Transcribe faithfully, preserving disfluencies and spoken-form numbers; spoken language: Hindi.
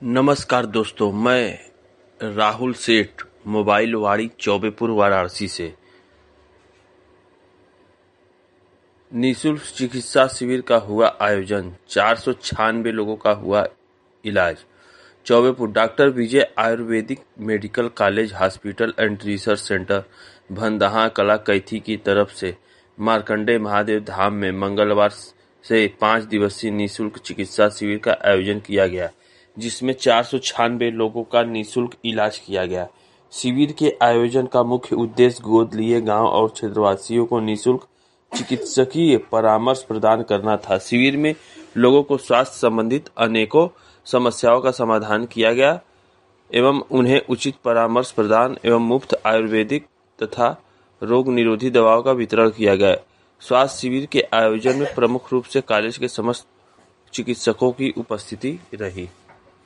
नमस्कार दोस्तों, मैं राहुल सेठ मोबाइल वाड़ी चौबेपुर वाराणसी से। निःशुल्क चिकित्सा शिविर का हुआ आयोजन, चार सौ छियानवे लोगों का हुआ इलाज। Chaubepur doctor Vijay Ayurvedic medical college hospital and research centre Bhandaha Kala Kaithi की तरफ से मार्कंडेय महादेव धाम में मंगलवार से पाँच दिवसीय निःशुल्क चिकित्सा शिविर का आयोजन किया गया, जिसमें चार सौ छियानवे लोगों का निःशुल्क इलाज किया गया। शिविर के आयोजन का मुख्य उद्देश्य गोद लिए गांव और क्षेत्रवासियों को निःशुल्क चिकित्सकीय परामर्श प्रदान करना था। शिविर में लोगों को स्वास्थ्य संबंधित अनेकों समस्याओं का समाधान किया गया एवं उन्हें उचित परामर्श प्रदान एवं मुफ्त आयुर्वेदिक तथा रोग निरोधी दवाओं का वितरण किया गया। स्वास्थ्य शिविर के आयोजन में प्रमुख रूप से कॉलेज के समस्त चिकित्सकों की उपस्थिति रही।